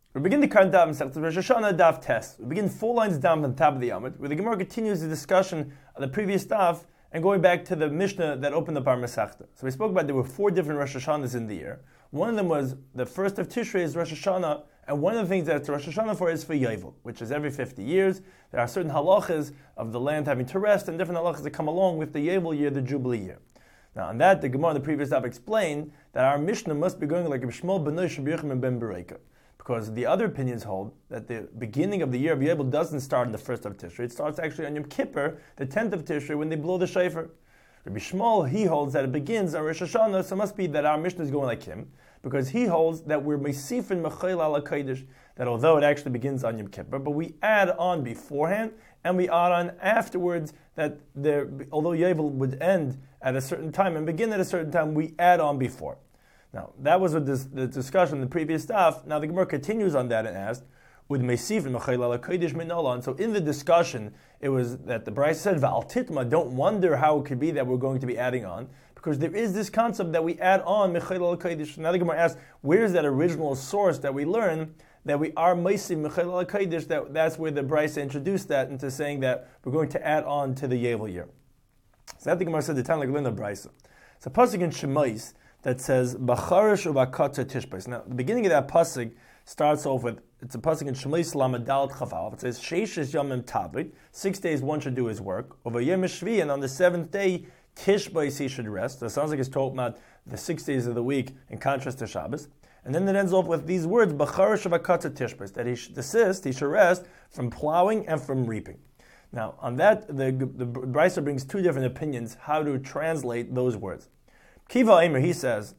We begin the current daf in Rosh Hashanah daf test. We begin 4 lines down from the top of the Amud, where the Gemara continues the discussion of the previous daf and going back to the Mishnah that opened up our Masechta. So we spoke about there were 4 different Rosh Hashanahs in the year. One of them was the first of Tishrei is Rosh Hashanah, and one of the things that it's Rosh Hashanah for is for Yovel, which is every 50 years. There are certain halachas of the land having to rest and different halachas that come along with the Yovel year, the Jubilee year. Now on that, the Gemara in the previous daf explained that our Mishnah must be going like Shmuel ben Nosh Rabbi ben Bereika. Because the other opinions hold that the beginning of the year of Yovel doesn't start on the first of Tishrei. It starts actually on Yom Kippur, the 10th of Tishrei, when they blow the shofar. Rabbi Shmuel, he holds that it begins on Rosh Hashanah, so it must be that our Mishnah is going like him, because he holds that we're Meisifin Mechayil ala Kodesh, that although it actually begins on Yom Kippur, but we add on beforehand, and we add on afterwards, that although Yovel would end at a certain time and begin at a certain time, we add on before. Now, that was the discussion in the previous stuff. Now the Gemara continues on that and asked, with Meisif and Mechayil ala Kodesh Minolan. So in the discussion, it was that the Bryce said, Va'al Titma, don't wonder how it could be that we're going to be adding on, because there is this concept that we add on Mechayil ala Kodesh. Now the Gemara asks, where is that original source that we learn that we are Meisif Mechayil ala Kodesh? That's where the Bryce introduced that into saying that we're going to add on to the Yovel year. So that the Gemara said, the time like Linda Bryce. It's a pasuk in Shemais that says Bacharish uvakata tishbais. Now, the beginning of that pasuk starts off with, it's a pasuk in Shemais Lamed Dalet Chavav. It says Sheishes Yomim Tavit. 6 days one should do his work. Over Yom Shvi, and on the 7th day Tishbais he should rest. So it sounds like it's talking about the 6 days of the week in contrast to Shabbos. And then it ends off with these words Bacharish uvakata tishbais, that he should desist, he should rest from plowing and from reaping. Now, on that, the Brisa brings 2 different opinions how to translate those words. Kiva Eimer, he says,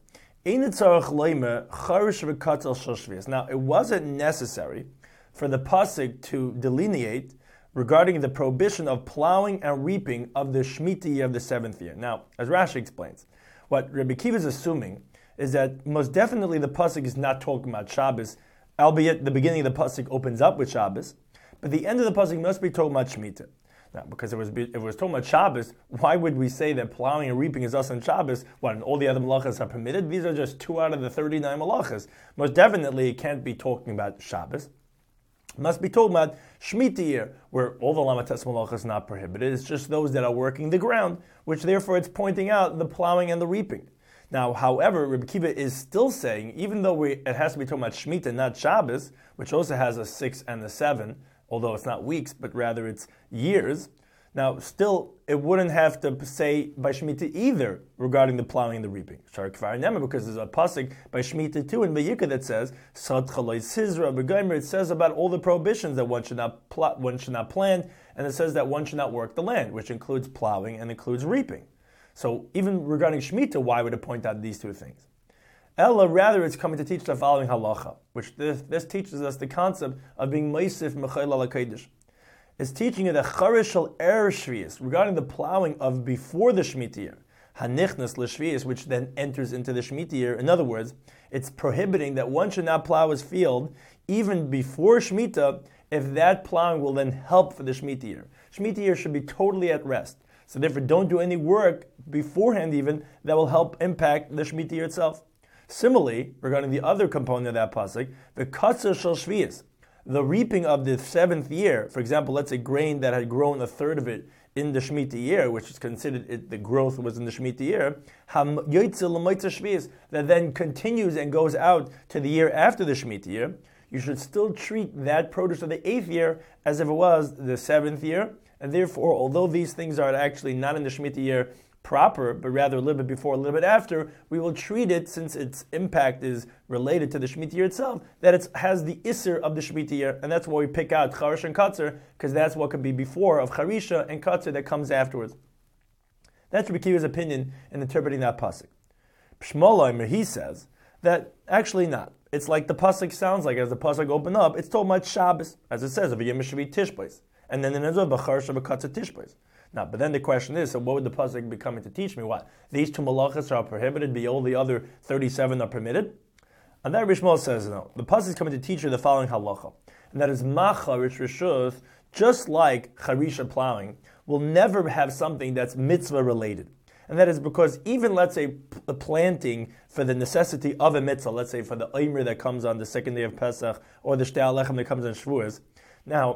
now, it wasn't necessary for the pasuk to delineate regarding the prohibition of plowing and reaping of the Shemitah year of the 7th year. Now, as Rashi explains, what Rabbi Kiva is assuming is that most definitely the pasuk is not talking about Shabbos, albeit the beginning of the pasuk opens up with Shabbos, but the end of the pasuk must be talking about Shemitah. Now, because if it was talking about Shabbos, why would we say that plowing and reaping is us on Shabbos when all the other malachas are permitted? These are just 2 out of the 39 malachas. Most definitely, it can't be talking about Shabbos. It must be talking about Shemitah year, where all the lamates malachas are not prohibited. It's just those that are working the ground, which therefore it's pointing out the plowing and the reaping. Now, however, Rabbi Kiva is still saying, even though it has to be talking about Shemitah, not Shabbos, which also has a 6 and a 7, although it's not weeks, but rather it's years. Now, still, it wouldn't have to say by Shemitah either regarding the plowing and the reaping. Because there's a pasuk by Shemitah too in Vayikra that says, it says about all the prohibitions that one should not plant, and it says that one should not work the land, which includes plowing and includes reaping. So even regarding Shemitah, why would it point out these 2 things? Ella, rather, it's coming to teach the following halacha, which this teaches us the concept of being meisif mechayil ala kodesh. It's teaching you the charish shel erev shvius regarding the plowing of before the Shemitah year, hanichnas l'shvius, which then enters into the Shemitah year. In other words, it's prohibiting that one should not plow his field even before Shemitah if that plowing will then help for the Shemitah year. Shemitah year should be totally at rest. So therefore, don't do any work beforehand even that will help impact the Shemitah year itself. Similarly, regarding the other component of that pasuk, the katzah shel shvius, the reaping of the 7th year, for example, let's say grain that had grown 1/3 of it in the Shemitah year, which is considered the growth was in the Shemitah year, that then continues and goes out to the year after the Shemitah year, you should still treat that produce of the 8th year as if it was the 7th year, and therefore, although these things are actually not in the Shemitah year proper, but rather a little bit before, a little bit after, we will treat it, since its impact is related to the Shemitah year itself, that it has the Isser of the Shemitah year, and that's why we pick out Charish and Katzer, because that's what could be before of Charisha and Katzer that comes afterwards. That's Rabbi Kiva's opinion in interpreting that pasuk. Shmuel, he says that actually not. It's like the pasuk sounds like, as the pasuk open up, it's talking about Shabbos, as it says, of Yom Shvi Tishbais, and then in Ezra, B'charish Katzer Tishbais. Now, but then the question is, so what would the pasuk be coming to teach me? What? These 2 malachas are prohibited, but all the other 37 are permitted? And that Rishmal says no. The pasuk is coming to teach you the following halacha, and that is macharish rishus, just like charisha plowing, will never have something that's mitzvah related. And that is because even, let's say, planting for the necessity of a mitzvah, let's say for the Omer that comes on the second day of Pesach, or the Shtei HaLechem that comes on Shavuos. Now,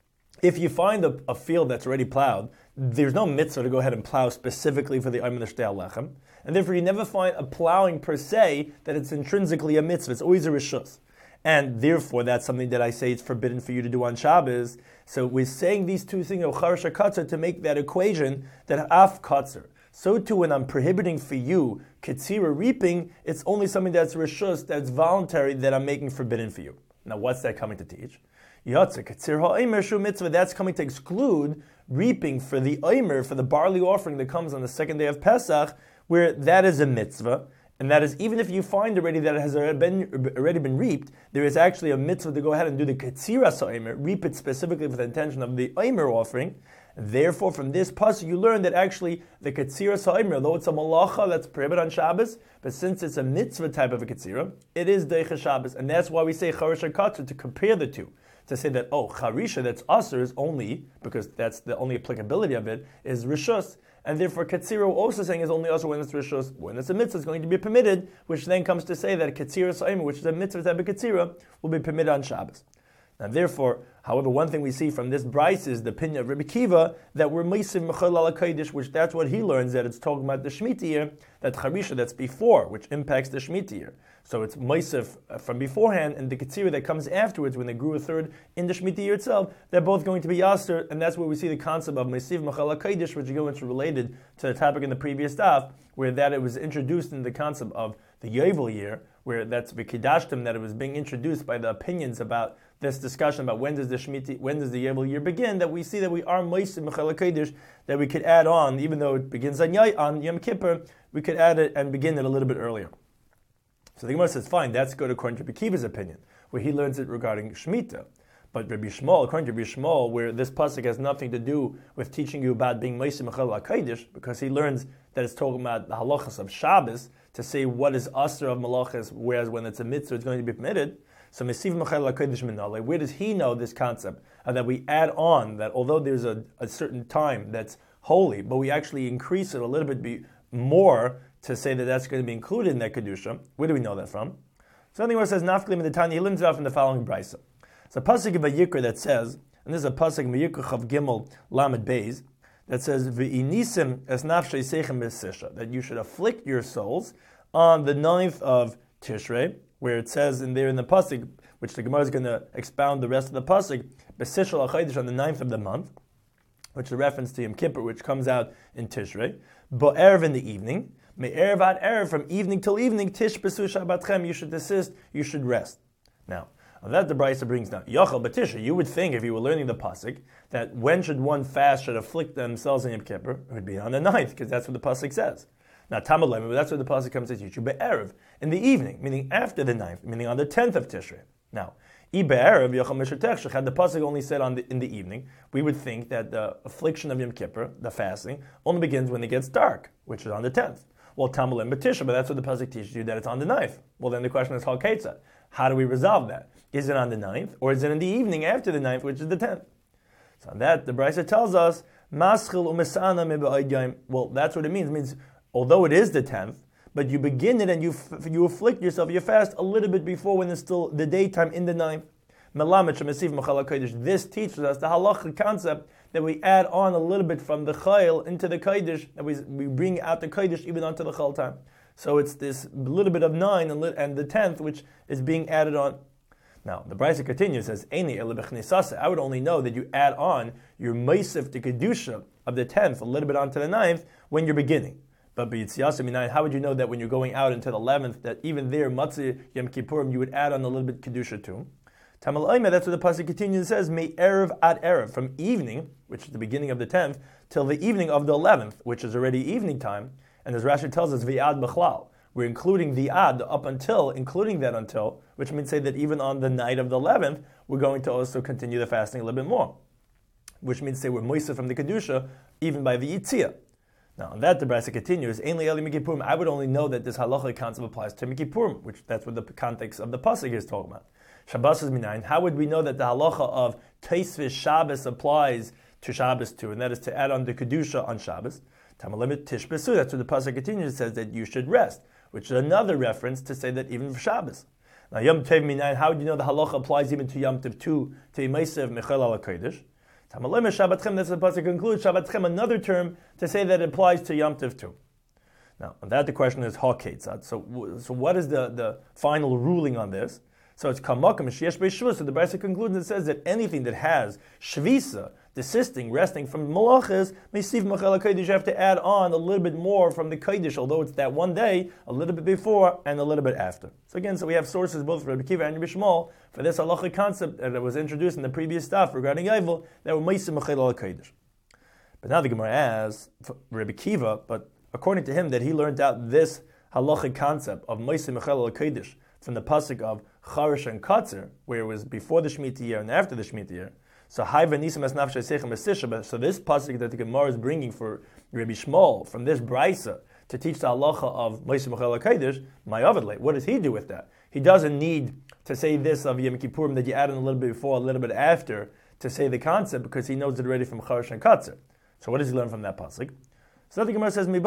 if you find a field that's already plowed, there's no mitzvah to go ahead and plow specifically for the Omer and the Shtei HaLechem. And therefore you never find a plowing per se that it's intrinsically a mitzvah. It's always a rishus. And therefore that's something that I say it's forbidden for you to do on Shabbos. So we're saying these two things, Charsha Katzer, to make that equation that Af Katzer. So too when I'm prohibiting for you Ketzira reaping, it's only something that's rishus, that's voluntary, that I'm making forbidden for you. Now what's that coming to teach? Yotze Ketzir ha'omer shu mitzvah, that's coming to exclude reaping for the omer, for the barley offering that comes on the second day of Pesach, where that is a mitzvah, and that is even if you find already that it has already been reaped, there is actually a mitzvah to go ahead and do the Ketzira ha'omer, reap it specifically for the intention of the omer offering. Therefore, from this pasuk, you learn that actually the Ketzira ha'omer, though it's a malacha that's prohibited on Shabbos, but since it's a mitzvah type of a Ketzira, it is Deicha Shabbos, and that's why we say Charisha Katzer, to compare the two. To say that, Charisha, that's Aser, is only, because that's the only applicability of it, is Rishus. And therefore, Ketzira also saying is only Aser when it's Rishus. When it's a mitzvah, it's going to be permitted, which then comes to say that Ketzira Sa'im, which is a mitzvah type of Ketzira, will be permitted on Shabbos. Now, therefore, however, one thing we see from this brayse is the opinion of Rabbi Kiva that we're Meisiv Mechal Ala Kodesh, which that's what he learns, that it's talking about the Shemitah year, that Charisha, that's before, which impacts the Shemitah year. So it's Meisiv from beforehand, and the Ketzira that comes afterwards, when they grew a third in the Shemitah year itself, they're both going to be Yaser, and that's where we see the concept of Meisiv Mechal Ala Kodesh, which again is related to the topic in the previous daf, where that it was introduced in the concept of the Yovel year, where that's V'Kidashtim, that it was being introduced by the opinions about this discussion about when does the Yovel year begin, that we see that we are Meisiv Mechal HaKodesh, that we could add on, even though it begins on Yom Kippur, we could add it and begin it a little bit earlier. So the Gemara says, fine, that's good according to Rabbi Kiva's opinion, where he learns it regarding Shemitah. But Rabbi Shmuel, according to Rabbi Shmuel, where this pasuk has nothing to do with teaching you about being Meisiv Mechal HaKodesh, because he learns that it's talking about the halachas of Shabbos, to say what is Aser of malachas, whereas when it's a mitzvah, it's going to be permitted. So Meisiv Mechal HaKodesh Minale, where does he know this concept? That we add on, that although there's a certain time that's holy, but we actually increase it a little bit more to say that that's going to be included in that Kedusha. Where do we know that from? So anyway, it says, Nafkalim in the Tanya, he learns it out from the following brayse. It's a pasuk of Vayikra that says, and this is a pasuk of Vayikra Chav Gimel Lamed Beis, that says, V'inisim es nafshay seichem b'sisha, that you should afflict your souls on the 9th of Tishrei, where it says in there in the pasuk, which the Gemara is going to expound the rest of the pasuk, b'sishal ha'chaydish, on the 9th of the month, which is a reference to Yom Kippur, which comes out in Tishrei, bo'erev in the evening, me'erev ad erev, from evening till evening, tish besu shabbatchem, you should desist, you should rest. Now, that the brayse brings down. Yochel b'tisha, you would think if you were learning the pasuk, that when should one fast, should afflict themselves in Yom Kippur, it would be on the 9th, because that's what the pasuk says. Now, Tamalem, but that's what the pasuk comes to teach you, be'erev, in the evening, meaning after the 9th, meaning on the 10th of Tishrei. Now, be'erev, Yochel Mishatech, had the pasuk only said in the evening, we would think that the affliction of Yom Kippur, the fasting, only begins when it gets dark, which is on the 10th. Well, Tamalem b'tisha, but that's what the pasuk teaches you, that it's on the 9th. Well, then the question is, Hal Ketzah, how do we resolve that? Is it on the 9th, or is it in the evening after the 9th, which is the 10th? So on that, the brayse tells us, Maschil u'mesana me'ba'id yom. Well, that's what it means. It means, although it is the 10th, but you begin it and you afflict yourself, you fast a little bit before when it's still the daytime in the 9th. This teaches us the halachic concept that we add on a little bit from the chayil into the kodesh, that we bring out the kodesh even onto the chal time. So it's this little bit of 9 and the 10th which is being added on. Now, the brayse continues, says, I would only know that you add on your meisiv to kedusha of the 10th, a little bit onto the 9th, when you're beginning. But how would you know that when you're going out into the 11th, that even there, Matzah Yom Kippurim, you would add on a little bit kedusha too? Tamal Oime, that's what the pasuk continues and says, Me erev ad erev, from evening, which is the beginning of the 10th, till the evening of the 11th, which is already evening time. And as Rashi tells us, V'ad b'chlal, we're including the ad up until, including that until, which means say that even on the night of the 11th, we're going to also continue the fasting a little bit more. Which means say we're moisa from the kedusha, even by the yitzia. Now, on that, the brayse continues, I would only know that this halachic concept applies to Mikippurim, which that's what the context of the pasuk is talking about. Shabbos is minayin. How would we know that the halacha of Teisvis Shabbos applies to Shabbos too, and that is to add on the kedusha on Shabbos? Tamalimit tishbesu. That's what the pasuk continues. It says that you should rest, which is another reference to say that even for Shabbos. Now Yom Tov Minayin. How do you know the halacha applies even to Yom Tov 2 to Imeisev Mechel Al Kodesh? Tamalimit Shabbatchem. That's the pasuk concludes. Shabbatchem, another term to say that it applies to Yom Tov 2. Now, on that the question is Haketzad. So what is the final ruling on this? So it's Kamakam Sheyesh Beishvus. So the Brisa concludes and says that anything that has Shvisa, desisting, resting from Malachas, Mesiv Machal HaKodesh, you have to add on a little bit more from the Kodesh, although it's that one day, a little bit before and a little bit after. So again, we have sources both for Rabbi Akiva and Rabbi Shmuel for this halachic concept that was introduced in the previous stuff regarding Yovel, that were Mesiv Machal HaKodesh. But now the Gemara asks, Rabbi Akiva, but according to him, that he learned out this halachic concept of Mesiv Machal HaKodesh from the pasuk of Charish and Katzer, where it was before the Shemitah year and after the Shemitah year. So so this pasuk that the Gemara is bringing for Rabbi Shmuel from this brisa to teach the halacha of Mesiv Machal HaKodesh, Ma'avadle. What does he do with that? He doesn't need to say this of Yom Kippurim that you add in a little bit before, a little bit after to say the concept because he knows it already from Charish and Katzer. So what does he learn from that pasuk? So the Gemara says, he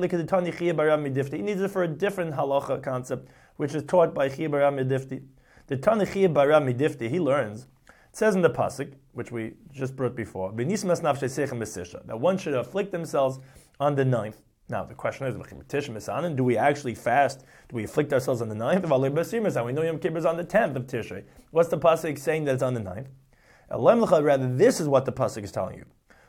needs it for a different halacha concept, which is taught by Chiyah Bar Midifti. The Tani Chiyah Bar Midifti, he learns, it says in the pasuk, which we just brought before, that one should afflict themselves on the 9th. Now the question is, do we actually fast? Do we afflict ourselves on the 9th? We know Yom Kippur is on the 10th of Tishrei. What's the pasuk saying that it's on the 9th? Rather, this is what the pasuk is telling you.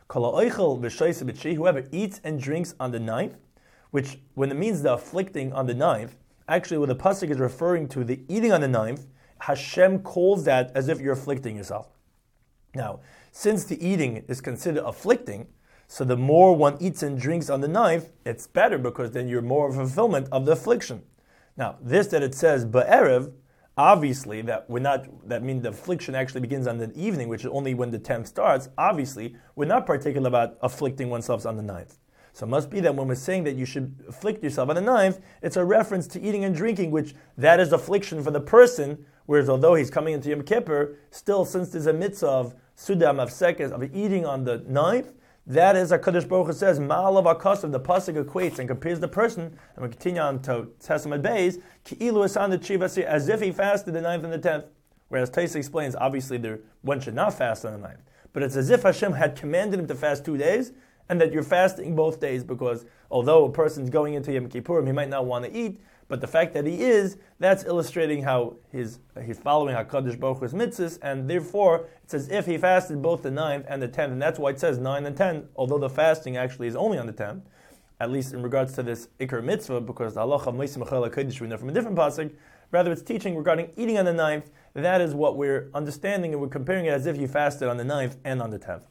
Whoever eats and drinks on the 9th, which when it means the afflicting on the 9th, actually what the pasuk is referring to, the eating on the 9th, Hashem calls that as if you're afflicting yourself. Now, since the eating is considered afflicting, so the more one eats and drinks on the 9th, it's better because then you're more of a fulfillment of the affliction. Now, this that it says Ba'erev, obviously that means the affliction actually begins on the evening, which is only when the 10th starts. Obviously, we're not particular about afflicting oneself on the 9th. So it must be that when we're saying that you should afflict yourself on the 9th, it's a reference to eating and drinking, which that is affliction for the person, whereas although he's coming into Yom Kippur, still since there's a mitzvah of Sudam of Sekes, of eating on the 9th, that is, HaKadosh Baruch Hu says, Ma'alav HaKasav, the pasuk equates and compares the person, and we continue on to Testament Beis, Ki'ilu Asan the Chivasi, as if he fasted the 9th and the 10th. Whereas Taisa explains, obviously one should not fast on the 9th. But it's as if Hashem had commanded him to fast 2 days, and that you're fasting both days, because although a person's going into Yom Kippurim, he might not want to eat, but the fact that he is, that's illustrating how he's following HaKadosh Baruch Hu's mitzvahs, and therefore it's as if he fasted both the 9th and the 10th, and that's why it says 9 and 10, although the fasting actually is only on the 10th, at least in regards to this Iker mitzvah, because the halacha of Mesiv Machal HaKodesh we know from a different pasuk. Rather, it's teaching regarding eating on the 9th. That is what we're understanding, and we're comparing it as if you fasted on the 9th and on the 10th.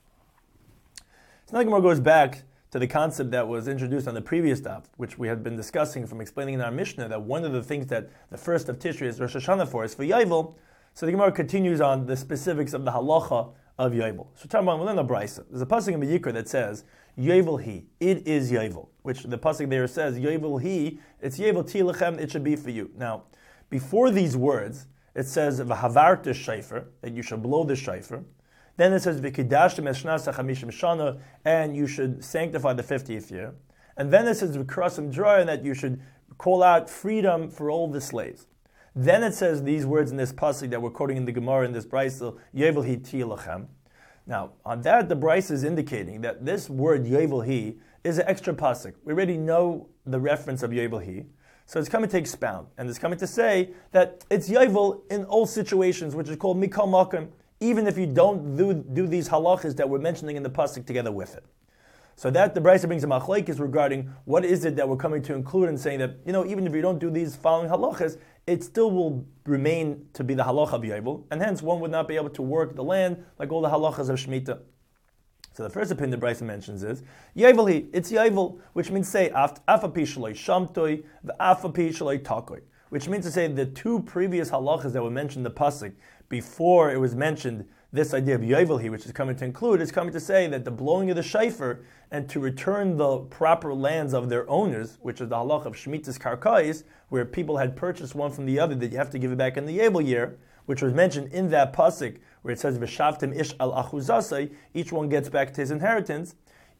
So now the Gemara goes back to the concept that was introduced on the previous daf, which we had been discussing from explaining in our Mishnah, that one of the things that the first of Tishrei is Rosh Hashanah for is for Yovel. So the Gemara continues on the specifics of the halacha of Yovel. So talking about within the Brisa, there's a pasuk in the Yikra that says Yovel He, it is Yovel, which the pasuk there says Yovel He, it's Yovel Tilechem, it should be for you. Now, before these words, it says V'havart shayfer, that you should blow the shayfer. Then it says V'kidashtem eshnasa chamishim shana, and you should sanctify the 50th year. And then it says V'krasim draya, that you should call out freedom for all the slaves. Then it says these words in this pasuk that we're quoting in the Gemara in this brayso, Yovel Hi Tilechem. Now, on that the brayso is indicating that this word Yovel Hi is an extra pasuk. We already know the reference of Yovel Hi. So it's coming to expound, and it's coming to say that it's Yovel in all situations, which is called Mikal Makom, even if you don't do these halachas that we're mentioning in the pasuk together with it. So that the Brisa brings a machlekes regarding what is it that we're coming to include in saying that, even if you don't do these following halachas, it still will remain to be the halacha of Yovel, and hence one would not be able to work the land like all the halachas of Shemitah. So the first opinion the Brisa mentions is Yovel Hi, it's Yovel, which means say afapi shaloi shamtoi, the afapi shaloi takoi, which means to say the two previous halachas that were mentioned in the pasuk before it was mentioned this idea of Yovel Hi, which is coming to include, is coming to say that the blowing of the shayfer and to return the proper lands of their owners, which is the halach of Shemitah's Karkais, where people had purchased one from the other, that you have to give it back in the Yovel year, which was mentioned in that pasuk where it says V'shavtim ish al achuzasai, each one gets back to his inheritance.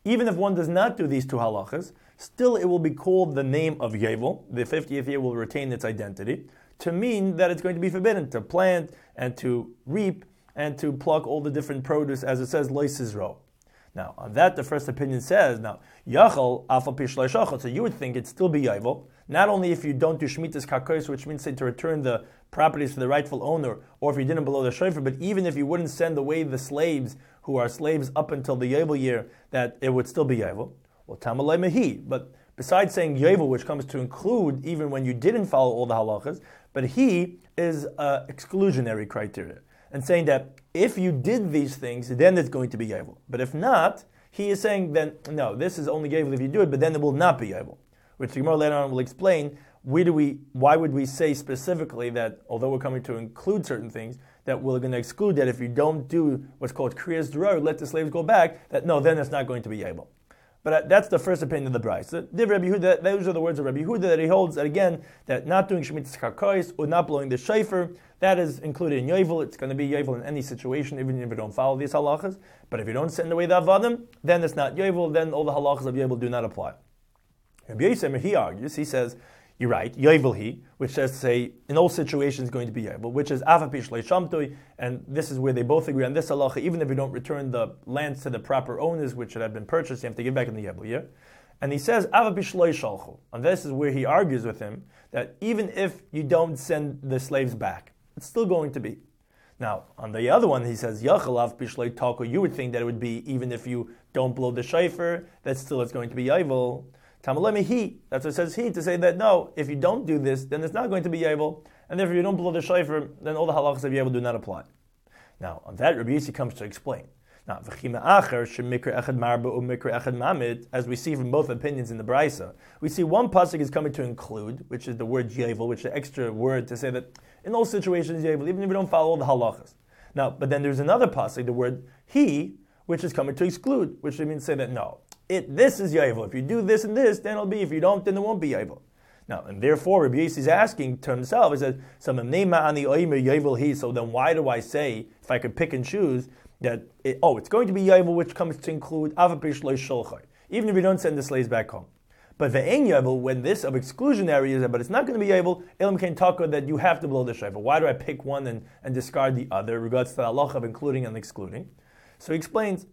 even if one does not do these two halachas, still it will be called the name of Yovel. The 50th year will retain its identity to mean that it's going to be forbidden to plant and to reap and to pluck all the different produce, as it says, Lo Yisro. Now, on that, the first opinion says, now, Yachal, Afal Pishlai Shachot, so you would think it'd still be Yovel, not only if you don't do Shemitas Karkos, which means, say, to return the properties to the rightful owner, or if you didn't blow the shofar, but even if you wouldn't send away the slaves who are slaves up until the Yovel year, that it would still be Yovel. Well, Tamalei Mehi, but besides saying Yovel, which comes to include even when you didn't follow all the halachas, but he is exclusionary criteria, and saying that if you did these things, then it's going to be Yovel. But if not, he is saying then, no, this is only Yovel if you do it, but then it will not be Yovel. Which the Gemara later on will explain, why would we say specifically that, although we're coming to include certain things, that we're going to exclude that if you don't do what's called Kriyas D'Ror, let the slaves go back, that no, then it's not going to be Yovel. But that's the first opinion of the Bryce. Those are the words of Rabbi Yehuda, that he holds that again, that not doing Shemitah Karkos or not blowing the shofar, that is included in Yovel. It's going to be Yovel in any situation, even if you don't follow these halachas. But if you don't send away the Avadim, then it's not Yovel, then all the halachas of Yovel do not apply. Rabbi Yisrael, he argues, he says, you're right, Yovel he, which says to say, in all situations going to be Yovel, which is Avapish Leishamtoi, and this is where they both agree on this halacha, even if you don't return the lands to the proper owners, which should have been purchased, you have to give back in the Yovel year. And he says, Avapish Leishalchu, and this is where he argues with him, that even if you don't send the slaves back, it's still going to be. Now, on the other one, he says, Yachalav Pishlei Talko, you would think that it would be, even if you don't blow the shofar, that still it's going to be Yovel. Tamalemi he, that's what it says he, to say that no, if you don't do this, then it's not going to be Yovel, and therefore you don't blow the shofar, then all the halachas of Yovel do not apply. Now, on that, Rabbi Yissi comes to explain. Now, as we see from both opinions in the Brisa, we see one pasuk is coming to include, which is the word Yovel, which is the extra word to say that in all situations Yovel, even if you don't follow all the halachas. Now, but then there's another pasuk, the word he, which is coming to exclude, which means to say that no, this is Yovel. If you do this and this, then it'll be. If you don't, then it won't be Yovel. Now, and therefore, Rabbi Yossi is asking to himself, he says, so then why do I say, if I could pick and choose, that, it's going to be Yovel, which comes to include Avapish Lo Sholchai, even if you don't send the slaves back home. But Ve'en Yovel, when this of exclusionary is, but it's not going to be Yovel, Elam Kain Taka, that you have to blow the shofar. Why do I pick one and discard the other, regards to the halacha of including and excluding? So he explains,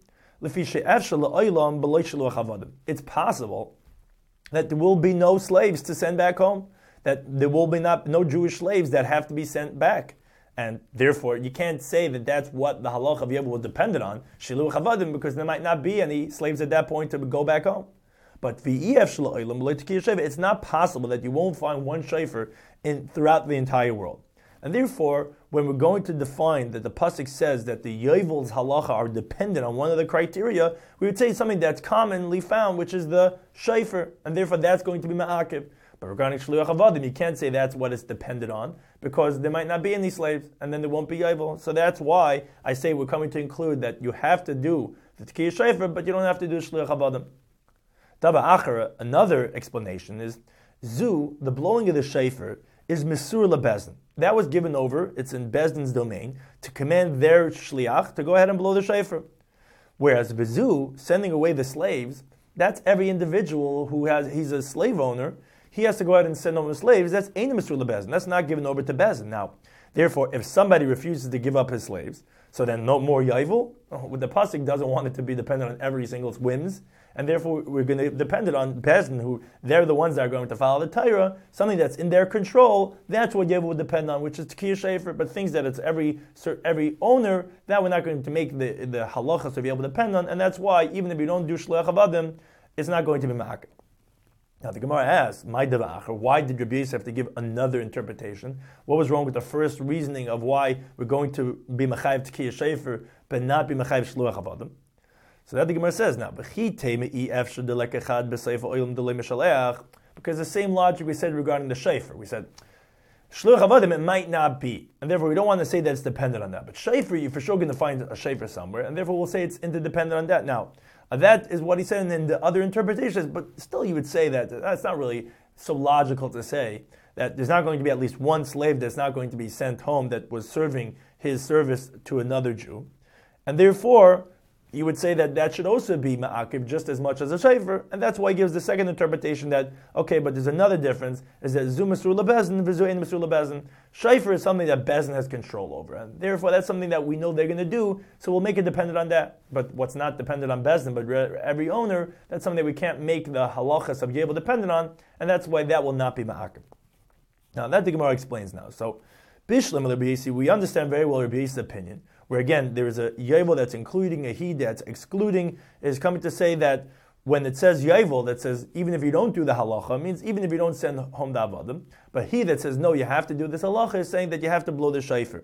it's possible that there will be no slaves to send back home, that there will be no Jewish slaves that have to be sent back. And therefore, you can't say that that's what the halach of Yovel was dependent on, shiluach havadim, because there might not be any slaves at that point to go back home. But it's not possible that you won't find one shofar throughout the entire world. And therefore, when we're going to define that the pasuk says that the Yovel's halacha are dependent on one of the criteria, we would say something that's commonly found, which is the shofar, and therefore that's going to be ma'akiv. But regarding shluach havadim, you can't say that's what it's dependent on, because there might not be any slaves, and then there won't be Yovel. So that's why I say we're coming to include that you have to do the tkiyah shofar, but you don't have to do shluach havadim. Dava achara, another explanation is, zu, the blowing of the shofar, is Mesur LeBezdin. That was given over, it's in Bezdin's domain, to command their shliach to go ahead and blow the shofar. Whereas Bezu, sending away the slaves, that's every individual he's a slave owner, he has to go ahead and send over the slaves, that's Ein Mesur LeBezdin, that's not given over to Bezdin. Now, therefore, if somebody refuses to give up his slaves, so then no more Yovel, the pasuk doesn't want it to be dependent on every single whims, and therefore we're going to depend it on Bezdin, who they're the ones that are going to follow the Torah, something that's in their control, that's what Yovel would depend on, which is Tkiyah Shofar, but things that it's every owner, that we're not going to make the halachas to be able to depend on, and that's why, even if you don't do Shluach Havadim, it's not going to be Ma'akeh. Now the Gemara asks, why did Rabbi Yossi have to give another interpretation? What was wrong with the first reasoning of why we're going to be Mechayiv Tkiyah Shofar, but not be Mechayiv Shluach Havadim? So that the Gemara says now, because the same logic we said regarding the shofar. We said, Shluach Havadim, it might not be. And therefore we don't want to say that it's dependent on that. But shofar, you're for sure going to find a shofar somewhere, and therefore we'll say it's interdependent on that. Now, that is what he said in the other interpretations, but still you would say that that's not really so logical to say that there's not going to be at least one slave that's not going to be sent home that was serving his service to another Jew. And therefore, you would say that that should also be ma'akiv just as much as a shayfer, and that's why he gives the second interpretation that, okay, but there's another difference, is that zu masur lebezin, v'zu ein masur lebezin. Shayfer is something that bezin has control over, and therefore that's something that we know they're going to do, so we'll make it dependent on that. But what's not dependent on bezin, but every owner, that's something that we can't make the halachas of Yebel dependent on, and that's why that will not be ma'akiv. Now, that the Gemara explains now. So, Bishlam Rabbi Yossi, we understand very well Rabbi Yossi's opinion, where again, there is a Yovel that's including, a he that's excluding, is coming to say that when it says Yovel, that says even if you don't do the halacha, means even if you don't send home the avadim, but he that says no, you have to do this halacha is saying that you have to blow the shayfer.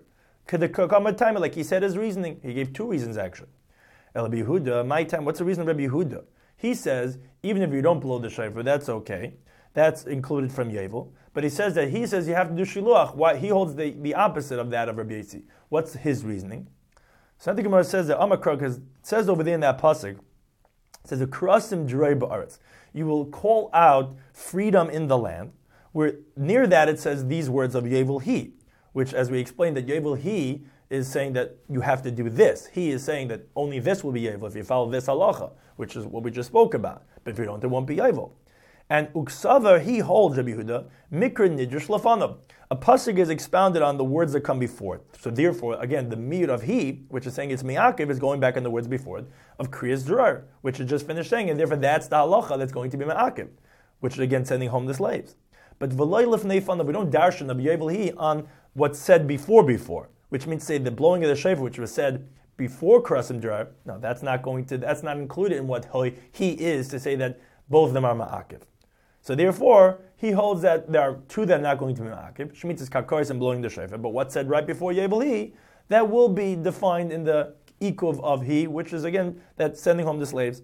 Like he said his reasoning, he gave two reasons actually. Rabbi Yehuda, my time, what's the reason of Rabbi Yehuda? He says, even if you don't blow the shayfer, that's okay. That's included from Yovel. But he says you have to do shiluach. Why? He holds the opposite of that of Rabbi Yossi. What's his reasoning? So the Gemara says that Amakrok says over there in that pasuk, it says a krasim drei ba'aretz. You will call out freedom in the land. Where near that it says these words of Yovel he, which as we explained that Yovel he is saying that you have to do this. He is saying that only this will be Yovel if you follow this halacha, which is what we just spoke about. But if you don't, it won't be Yovel. And Uksavar, he holds, Rabbi Yehuda, Mikra Nidrish Lafanav. A pasuk is expounded on the words that come before it. So therefore, again, the mir of he, which is saying it's mi'akiv, is going back on the words before it, of Kriyas Drar, which is just finished saying, and therefore that's the halacha that's going to be mi'akiv, which is again sending home the slaves. But V'loi Lefnei Fanav, we don't darshan of Yovel he on what's said before, which means to say the blowing of the shofar, which was said before Krasim Drar, no, that's not included in what he is to say that both of them are ma'akiv. So therefore, he holds that there are two that are not going to be ma'akiv, Shemitah's kakoris and blowing the shofar, but what's said right before Yovel he, that will be defined in the ikuv of he, which is again, that sending home the slaves.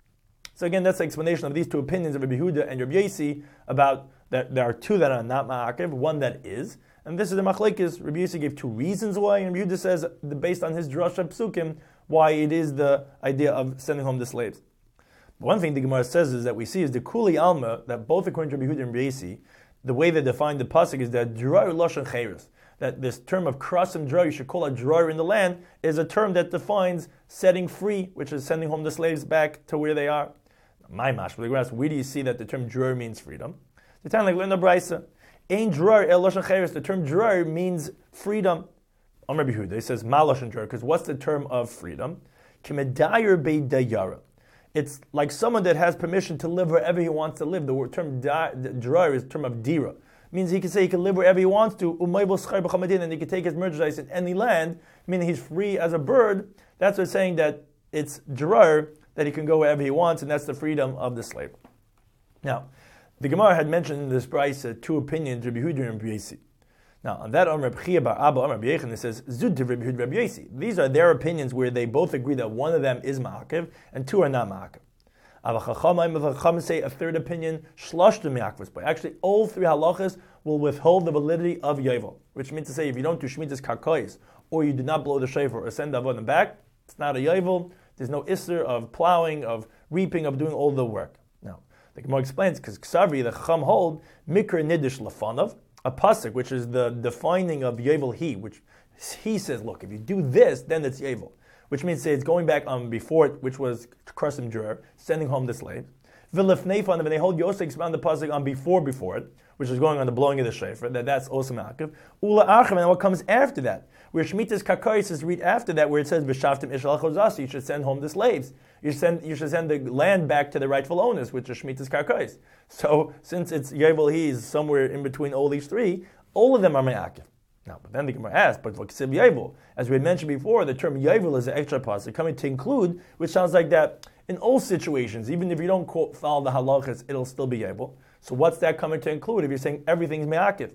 So again, that's the explanation of these two opinions of Rabbi Yehuda and Rabbi Yossi about that there are two that are not ma'akiv, one that is, and this is the machlekes. Rabbi Yossi gave two reasons why, and Rabbi Yehuda says, based on his drasha psukim, why it is the idea of sending home the slaves. One thing the Gemara says is that we see is the Kuli Alma, that both according to Rabbi Yehuda and Rabbi Yossi, the way they define the pasuk is that Drar Lashon Chayres, that this term of krasim drar, you should call it drar in the land, is a term that defines setting free, which is sending home the slaves back to where they are. My mash, the Gemara asks, where do you see that the term drar means freedom? The time like learn the Brisa, Ein Drar El Lashon Chayres, the term drar means freedom. On Rabbi Yehuda, he says Ma Lashon Drar, because what's the term of freedom? Kimedayer Beidayara. It's like someone that has permission to live wherever he wants to live. The term drar is the term of dira. It means he can say he can live wherever he wants to, and he can take his merchandise in any land, meaning he's free as a bird. That's what it's saying, that it's drar, that he can go wherever he wants, and that's the freedom of the slave. Now, the Gemara had mentioned in this brisa two opinions, Rabbi Yehuda and Rabbi Yossi. Now, on that Rabbi Chia bar Abba, Rabbi Yechon, it says, Zud Rabbi Yehuda, Rabbi Yossi. These are their opinions where they both agree that one of them is ma'akiv and two are not ma'akiv. Chacham say a third opinion, Shlashtu ma'akivos. But actually, all three halachas will withhold the validity of Yovel, which means to say if you don't do Shemitah's karkois, or you do not blow the shofar or send the avodim back, it's not a Yovel. There's no isser of plowing, of reaping, of doing all the work. Now, the Gemara explains, because Ksavi, the Chacham hold, Mikra Nidish Lafanav, a pasuk, which is the defining of Yovel he, which he says, look, if you do this, then it's Yovel. Which means say it's going back on before it, which was Krasim Drar, sending home the slaves. V'lefnei fanav, and they hold Yosef expound the pasuk on before it, which is going on the blowing of the shofar, that's also ma'akiv. Ula achim, and what comes after that, where Shemitah's kakaris is read after that, where it says v'shavtim ishal chozasi, you should send home the slaves. You should send the land back to the rightful owners, which is Shemitah's kakaris. So since it's Yovel he is somewhere in between all these three, all of them are ma'akiv. Now, but then the Gemara asks, but for Ksiv Yovel, as we had mentioned before, the term Yovel is an extra pasuk coming to include, which sounds like that in all situations, even if you don't follow the halachas, it'll still be Yovel. So what's that coming to include if you're saying everything's me'akiv?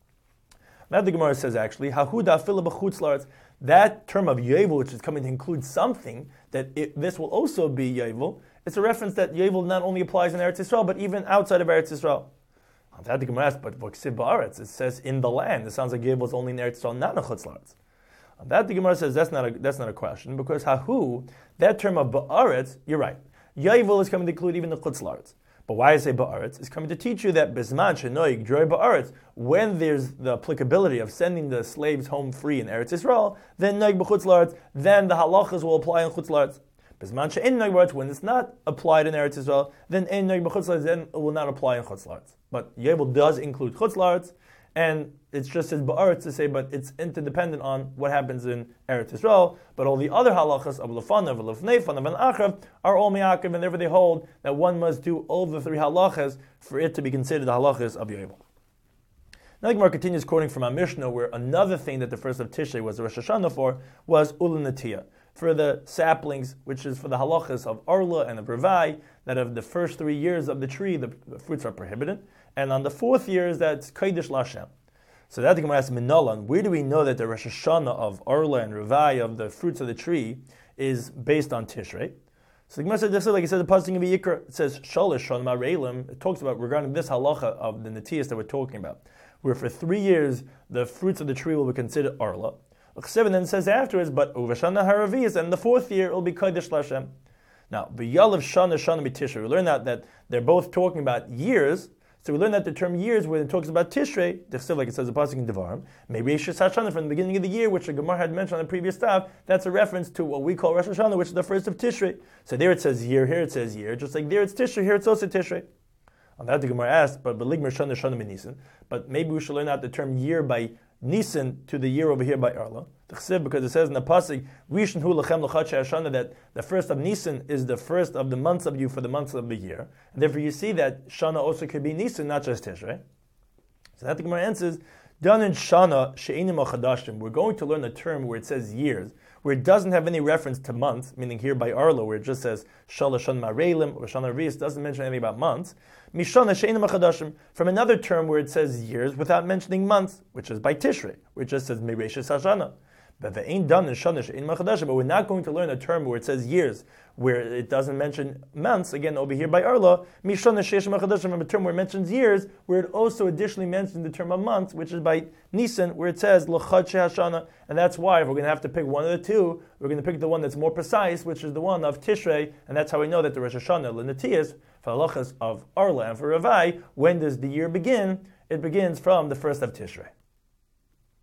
Now the Gemara says actually, Hahuda fila b'chutz la'aretz, that term of Yovel, which is coming to include something, that this will also be Yovel, it's a reference that Yovel not only applies in Eretz Yisrael, but even outside of Eretz Yisrael. On that the Gemara asks, but v'ksiv ba'aretz, it says in the land. It sounds like Yovel is only in Eretz Yisrael, not in chutz la'aretz. On that the Gemara says that's not a question, because hahu, that term of ba'aretz, you're right. Yovel is coming to include even the chutz la'aretz. But why I say ba'aretz is coming to teach you that bisman shenoig droi ba'aretz, when there's the applicability of sending the slaves home free in Eretz Yisrael, then noig b'chutz la'aretz, then the halachas will apply in chutz la'aretz. When it's not applied in Eretz Yisrael, then then it will not apply in Chutz La'aretz. But Yovel does include Chutz La'aretz, and it's just as ba'aretz to say, but it's interdependent on what happens in Eretz Yisrael. But all the other halachas of lefanav, lefnei, fanav, and achrav are all mi'akiv, and therefore they hold that one must do all the three halachas for it to be considered the halachas of Yovel. Now the Gemara continues quoting from our Mishnah, where another thing that the first of Tishrei was the Rosh Hashanah for was ulanatiyah, for the saplings, which is for the halachas of Arla and of Revai, that of the first 3 years of the tree, the fruits are prohibited, and on the 4th year is that's Kodesh Lashem. So that the Gemara asks Minolan, where do we know that the Rosh Hashanah of Arla and Revai, of the fruits of the tree, is based on Tishrei? So the Gemara said this, like it said the pasuk in Vayikra, it says Shalish Shon Mareilim. It talks about regarding this halacha of the Natiyas that we're talking about, where for 3 years the fruits of the tree will be considered Arla. And then says afterwards, but Uvashana Haraviyas, and the 4th year it will be Kodesh Lashem. Now, V'yalav Shana Shana B'Tishrei. We learn that they're both talking about years. So we learn that the term years, when it talks about Tishrei, like it says the pasuk in Devarim, maybe Rosh Hashanah from the beginning of the year, which the Gemara had mentioned on the previous stuff, that's a reference to what we call Rosh Hashanah, which is the first of Tishrei. So there it says year, here it says year, just like there it's Tishrei, here it's also Tishrei. On that the Gemara asked, but maybe we should learn out the term year by Nisan to the year over here by Arla. Because it says in the pasuk, Rishon hu lechem l'chat she'ashana, that the first of Nisan is the first of the months of you for the months of the year. And therefore you see that Shana also could be Nisan, not just Tishrei. So that the Gemara answers, Done in Shana she'enim chadashim. We're going to learn a term where it says years, where it doesn't have any reference to months, meaning here by Arla, where it just says Shalashon Mareilim or Shana Reis, doesn't mention anything about months. Mishana she'enim chadashim, from another term where it says years without mentioning months, which is by Tishrei, where it just says Mereishis Hashana. But we're not going to learn a term where it says years, where it doesn't mention months, again over here by Arla, from a term where it mentions years, where it also additionally mentions the term of months, which is by Nisan, where it says L'chad Hashana, and that's why if we're going to have to pick one of the two, we're going to pick the one that's more precise, which is the one of Tishrei, and that's how we know that the Rosh Hashanah, L'natiyas, for halachas of Arla and for Revai, when does the year begin? It begins from the first of Tishrei.